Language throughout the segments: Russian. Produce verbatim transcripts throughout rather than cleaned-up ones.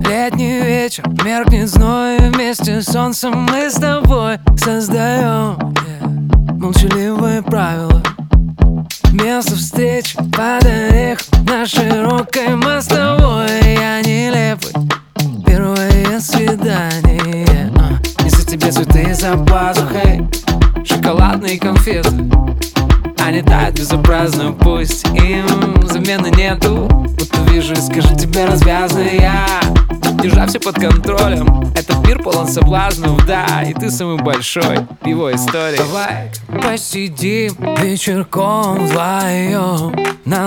Летний вечер, меркнет зной, вместе с солнцем мы с тобой создаем yeah, молчаливые правила. Место встречи под орехом на широкой мостовой. Я нелепый, первое свидание а. Несу тебе цветы за пазухой, шоколадные конфеты. Они тают безобразно, пусть им замены нету. Будто вижу и скажу тебе развязно я, держа все под контролем. Этот мир полон соблазнов, да, и ты самый большой в его истории. Давай посидим вечерком вдвоем на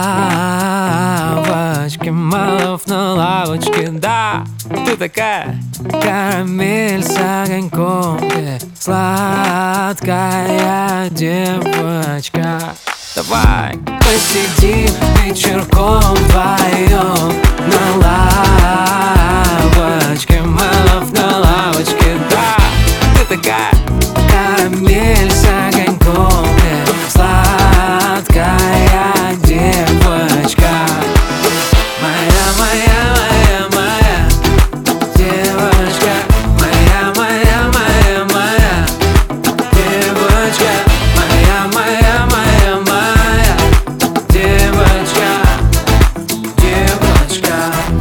лавочке, малов на лавочке, да. Ты такая карамель с огоньком, yeah, сладкая девочка. Давай посидим вечерком вдвоем на лавочке, малов на лавочке, да. Ты такая карамель с огоньком, yeah, сладкая девочка. Моя, моя, моя, моя девочка. Моя, моя, моя, моя девочка. Моя, моя, моя, моя девочка. Девочка.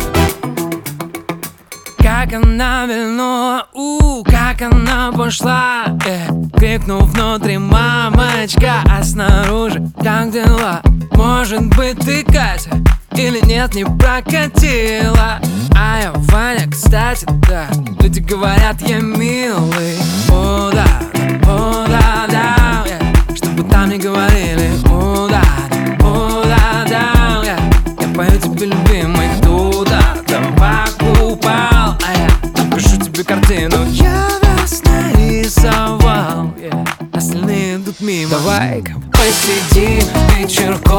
Как она вильнула, у, как она пошла, э, крикнув внутри мамочка, а снаружи как дела? Может быть ты Катя? Или нет, не прокатила? А я Ваня, кстати, да. Люди говорят, я милый. О, да, о, да, да, yeah. Чтобы там не говорили. О, да, о, да, да, yeah. Я пою тебе, любимый, туда-то покупал, а я пишу тебе картину. Я вас нарисовал, yeah. Остальные идут мимо. Давай-ка посидим вечерком